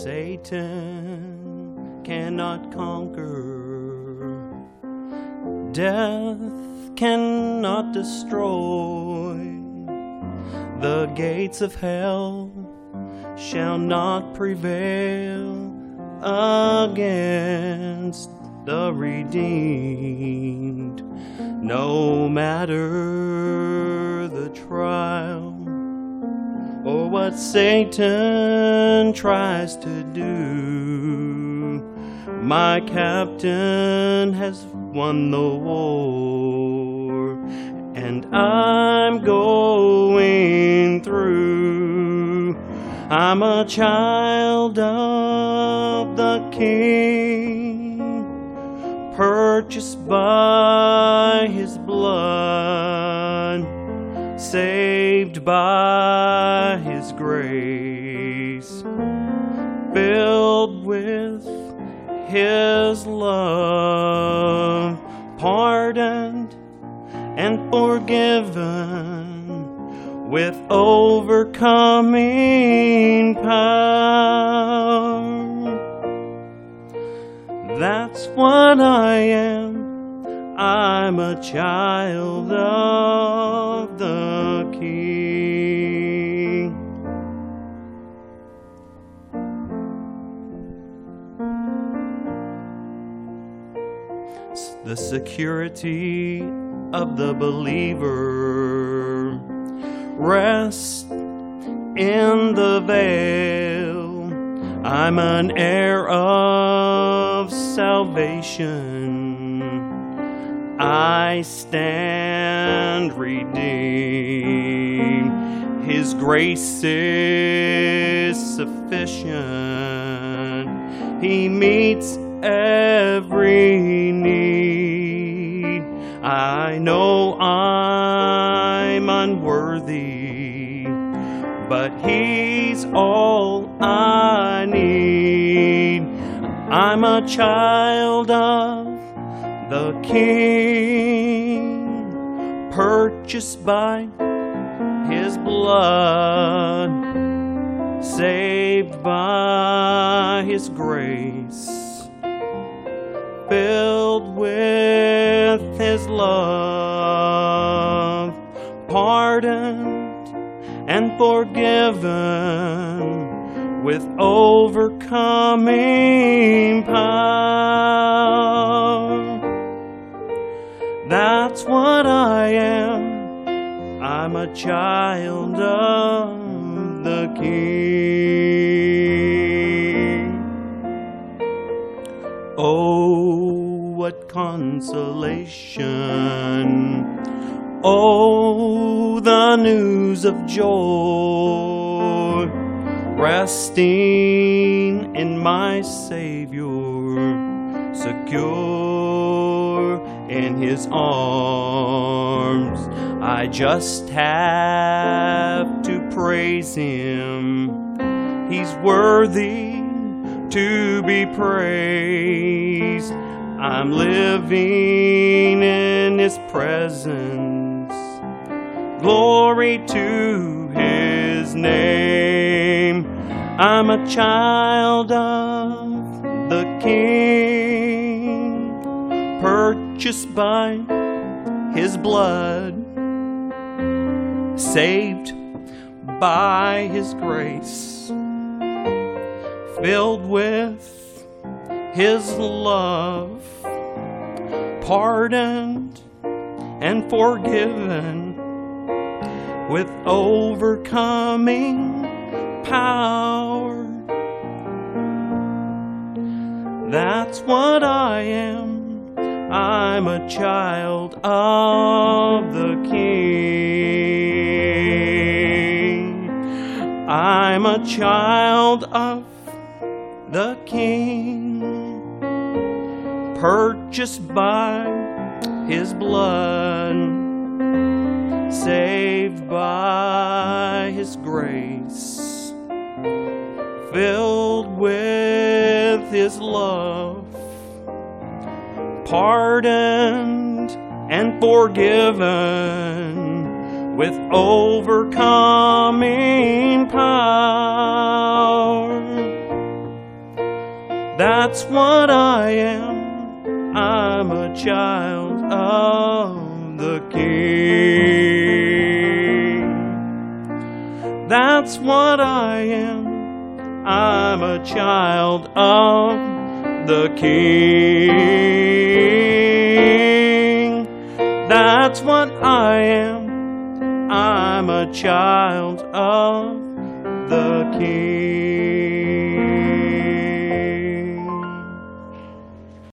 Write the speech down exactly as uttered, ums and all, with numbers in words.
Satan cannot conquer, death cannot destroy, the gates of hell shall not prevail against the redeemed. No matter the trial or what Satan tries to do, my captain has won the war, and I'm going through. I'm a child of the King, purchased by His blood, saved by His grace, filled with His love, pardoned and forgiven with overcoming power. That's what I am. I'm a child of the King. The security of the believer rests in the veil. I'm an heir of salvation. I stand redeemed. His grace is sufficient. He meets every need. I know I'm unworthy, but He's all I need. I'm a child of the King, purchased by His blood, saved by His grace, filled with His love, pardoned and forgiven with overcoming power. That's what I am. I'm a child of the King. Oh, what consolation. Oh, the news of joy, resting in my Savior, secure in His arms. I just have to praise Him. He's worthy to be praised. I'm living in His presence. Glory to His name. I'm a child of the King, purchased by His blood, saved by His grace, filled with His love, pardoned and forgiven with overcoming power. That's what I am. I'm a child of the King. I'm a child of the King, purchased by His blood, saved by His grace, filled with His love, pardoned and forgiven with overcoming power. That's what I am. I'm a child of the King. That's what I am. I'm a child of the King. That's what I am. I'm a child of the King.